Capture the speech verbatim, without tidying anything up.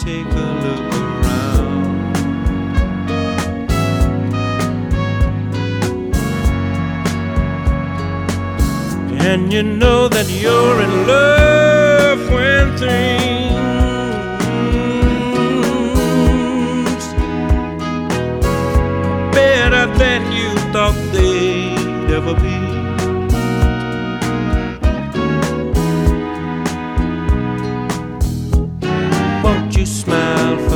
take a look around. And you know that you're in love when things are better than you thought they'd ever be. Won't you smile for